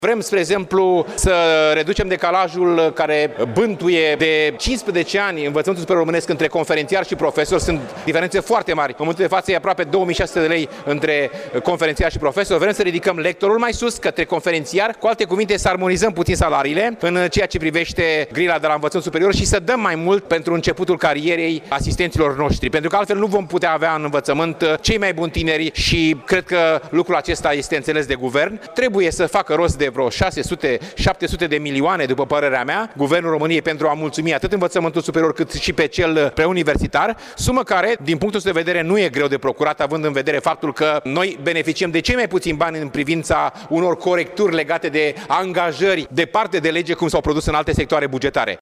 Vrem, spre exemplu, să reducem decalajul care bântuie de 15 ani învățământul superior românesc între conferențiar și profesor. Sunt diferențe foarte mari. În momentul de față e aproape 2600 de lei între conferențiar și profesor. Vrem să ridicăm lectorul mai sus către conferențiar. Cu alte cuvinte, să armonizăm puțin salariile în ceea ce privește grila de la învățământul superior și să dăm mai mult pentru începutul carierei asistenților noștri. Pentru că altfel nu vom putea avea în învățământ cei mai buni tineri și cred că lucrul acesta este înțeles de guvern. Trebuie să facă rost de vreo 600-700 de milioane, după părerea mea, Guvernul României pentru a mulțumi atât învățământul superior cât și pe cel preuniversitar, sumă care, din punctul de vedere, nu e greu de procurat, având în vedere faptul că noi beneficiem de cei mai puțini bani în privința unor corecturi legate de angajări departe de lege, cum s-au produs în alte sectoare bugetare.